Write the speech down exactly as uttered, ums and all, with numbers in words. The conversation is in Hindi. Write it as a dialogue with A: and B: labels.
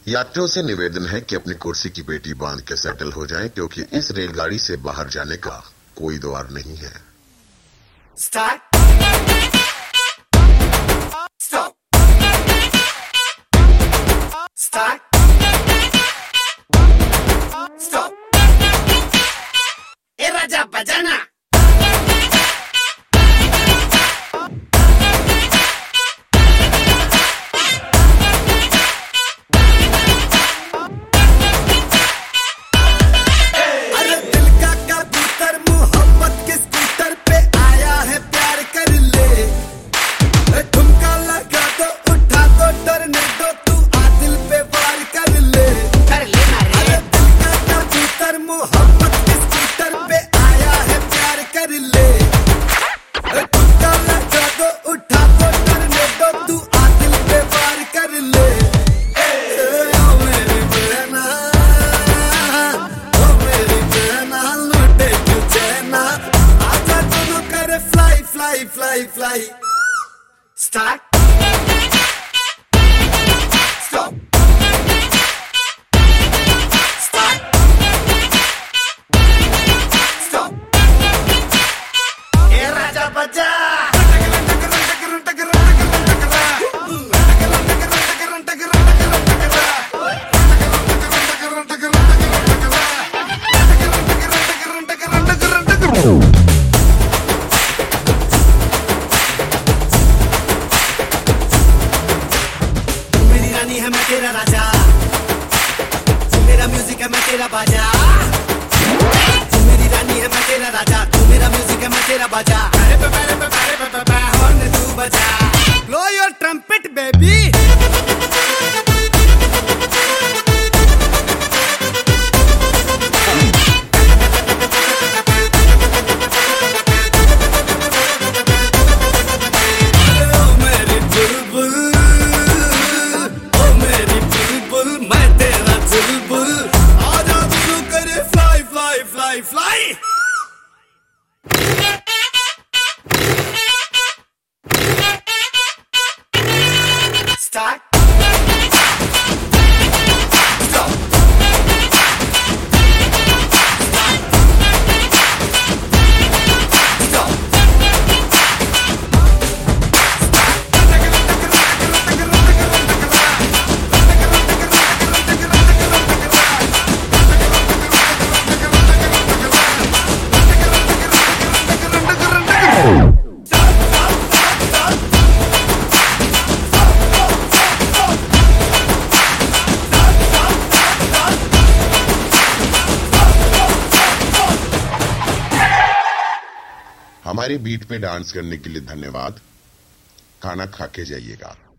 A: यात्रियों से निवेदन है कि अपनी कुर्सी की पेटी बांध के सेटल हो जाएं, क्योंकि इस रेलगाड़ी से बाहर जाने का कोई द्वार नहीं है।
B: Start. Stop. Start. Stop. ए राजा बजाना। Fly, fly. Start. Stop. Start. Stop. ए राजा बजा। है मैं तेरा राजा, तू मेरा म्यूजिक है मैं तेरा बाजा। तू मेरी रानी है मैं तेरा राजा, तू मेरा म्यूजिक है मैं तेरा बाजा। अरे पे पे पे पे पे पे हॉर्न तू बजा। Blow your trumpet baby। Fly, fly. Start. Stop. Stop.
A: हमारी बीट पे डांस करने के लिए धन्यवाद। खाना खा के जाइएगा।